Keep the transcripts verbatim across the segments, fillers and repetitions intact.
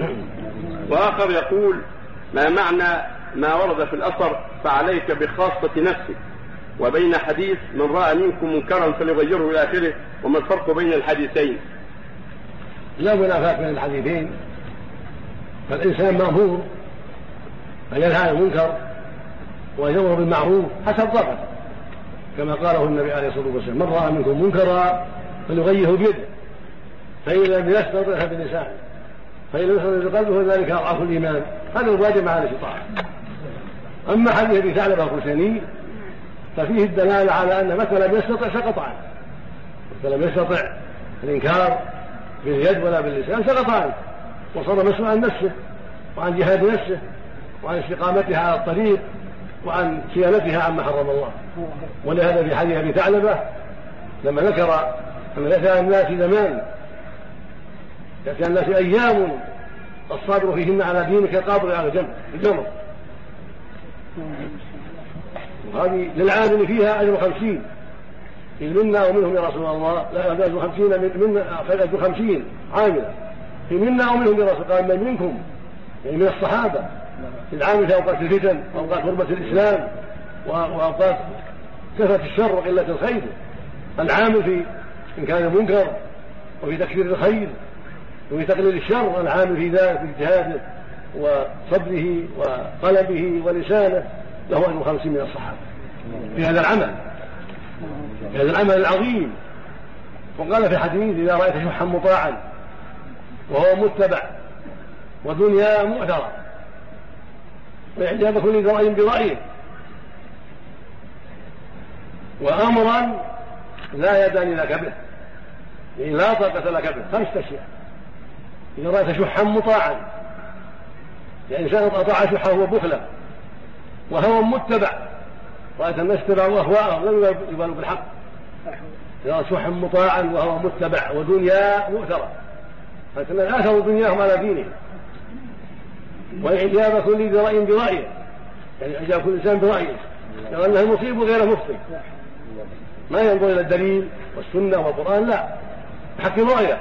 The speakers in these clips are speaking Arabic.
وآخر يقول: ما معنى ما ورد في الأثر فعليك بخاصة نفسك، وبين حديث من رأى منكم منكرا فليغيره إلى آخره، وما الفرق بين الحديثين؟ لا منافاة بين الحديثين، فالإنسان مأمور أن ينهى عن المنكر ويأمر بالمعروف حسب ضعفه، كما قاله النبي عليه الصلاة والسلام: من رأى منكم منكرا فليغيره بيده، فإن لم يستطع فبلسانه، فإن لم يستطع بقلبه ذلك أضعف الإيمان. هذا الواجب على الاستطاعة. أما حديث أبي ثعلبة الخشني ففيه الدلالة على أن مثلا لم يستطع سقط عنه، مثلا لم يستطع الإنكار باليد ولا باللسان سقط عنه، وصار مسؤول عن نفسه وعن جهاد نفسه وعن استقامتها على الطريق وعن صيانتها عما حرم الله. ولهذا في حديث أبي ثعلبة لما ذكر أن يأتي الناس زمان، يأتي الناس أيام الصابر فيهن على دينك القابض على الجمر، وهذه للعامل فيها أجر خمسين، إذ منا ومنهم يا رسول الله لا أجر خمسين منا أجر خمسين عاملا، في منا ومنهم يا رسول الله، قال من منكم يعني من الصحابة، العامل في أوقات الفتن وأوقات غربة الإسلام وأوقات كثرة الشر وقلة الخير، العامل في إنكار المنكر وفي تكثير الخير وفي تقليل الشر، العامل في ذلك في اجتهاده وصبره وقلبه ولسانه له أجر خمسين من الصحابة في هذا العمل، في هذا العمل العظيم. وقال في حديث: إذا رأيت شحا مطاعا وهو متبع ودنيا مؤثرة وإعجاب كل ذرأي برأيه وأمرا لا يدان لك به، يعني لا طاقة لك به، خمسة أشياء. إذا رأيت شحا مطاعا، يعني إنسان أطاع شحا هو بخلا وهو متبع، رأيت الناس تبعوا أهواءهم لم يبالوا بالحق. إذا رأيت شحا مطاعا وهو متبع ودنيا مؤثرة، رأيت الناس آثروا دنياهم على دينهم. وإعجاب كل ذي رأي برأيه، يعني إعجاب كل إنسان برأيه، لأنه المصيب غير مخطئ، ما ينظر إلى الدليل والسنة والقرآن، لا، يحكم رأيه.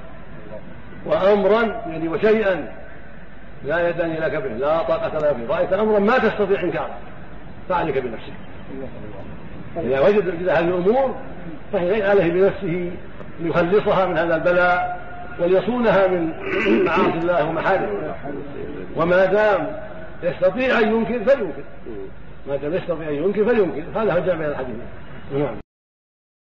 وأمرا يعني وشيئا لا يداني لك به، لا طاقة لك به، رأيت أمرا ما تستطيع إنكاره فعليك بنفسك. إذا وجد هذه الأمور فهي عليه بنفسه ليخلصها من هذا البلاء وليصونها من معاصي الله ومحارمه. وما دام يستطيع أن ينكر فلينكر، ما دام يستطيع أن ينكر فلينكر، هذا هو الجامع الحديث.